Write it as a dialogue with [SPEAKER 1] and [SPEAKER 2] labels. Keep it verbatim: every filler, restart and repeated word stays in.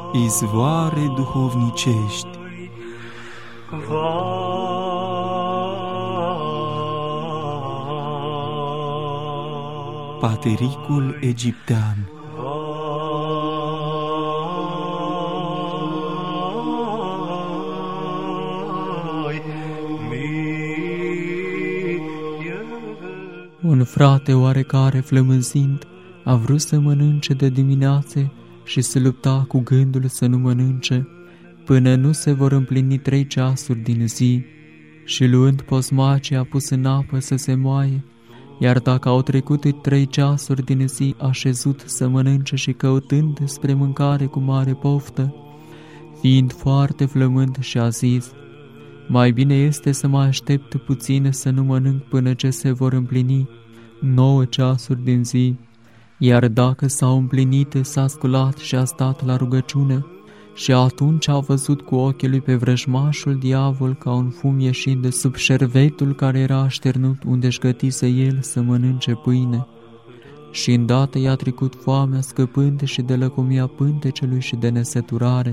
[SPEAKER 1] izvoare duhovnicești. Patericul egiptean.
[SPEAKER 2] Un frate oarecare, flămânzind, a vrut să mănânce de dimineață și se lupta cu gândul să nu mănânce, până nu se vor împlini trei ceasuri din zi, și luând posmace a pus în apă să se moaie, iar dacă au trecut trei ceasuri din zi, a șezut să mănânce și căutând spre mâncare cu mare poftă, fiind foarte flămând, și-a zis: mai bine este să mă aștept puțin să nu mănânc până ce se vor împlini nouă ceasuri din zi. Iar dacă s-au împlinit, s-a sculat și a stat la rugăciune, și atunci a văzut cu ochii lui pe vrăjmașul diavol ca un fum ieșind de sub șervetul care era așternut unde-și gătise el să mănânce pâine. Și îndată i-a trecut foamea, scăpând și de lăcomia pântecelui și de nesăturare.